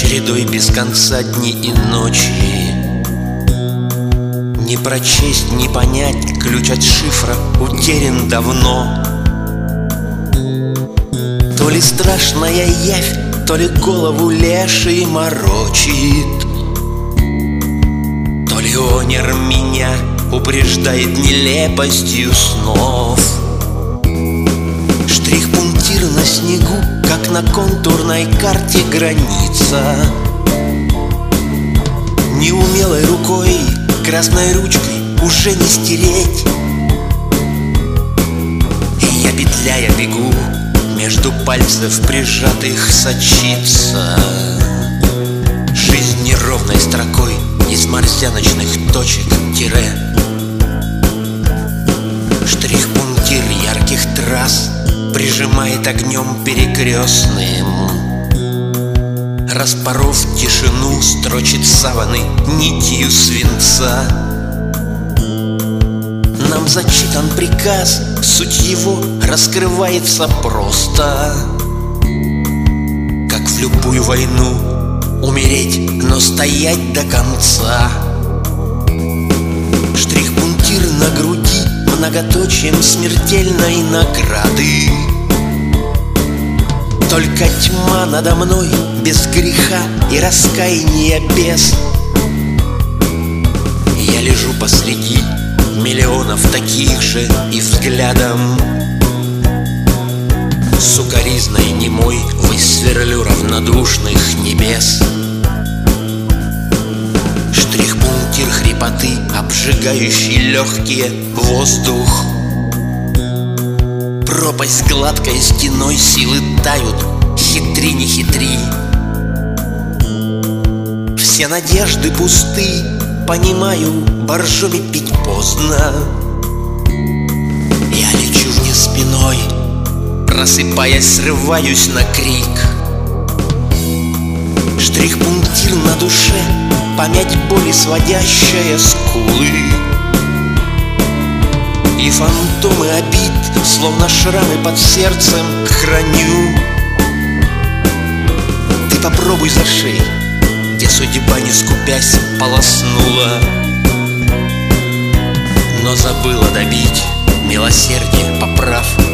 чередой без конца дни и ночи. Не прочесть, не понять, ключ от шифра утерян давно. То ли страшная явь, то ли голову леший морочит, то ли онер меня упреждает нелепостью снов. Штрих-пунктир на снегу, как на контурной карте граница. Неумелой рукой, красной ручкой уже не стереть. И я, петляя, бегу, между пальцев прижатых сочится жизнь неровной строкой из марсианочных точек тире. Штрих-пунктир ярких трасс прижимает огнем перекрестным. Распоров тишину, строчит саваны нитью свинца. Нам зачитан приказ, суть его раскрывается просто. Как в любую войну, умереть, но стоять до конца. Штрих-пунктир на груди многоточием смертельной награды. Только тьма надо мной, без греха и раскаяния без. Я лежу посреди миллионов таких же и взглядом сукоризной немой высверлю равнодушных небес. Штрих-пунктир хрипоты, обжигающий легкие воздух. Пропасть гладкой стеной, силы тают, хитри не хитри. Все надежды пусты, понимаю, боржоми пить поздно. Я лечу вниз спиной, просыпаясь, срываюсь на крик. Штрих-пунктир на душе, помять боли, сводящая скулы. И фантомы обид, словно шрамы под сердцем, храню. Ты попробуй зашей, где судьба, не скупясь, полоснула, но забыла добить милосердие, поправ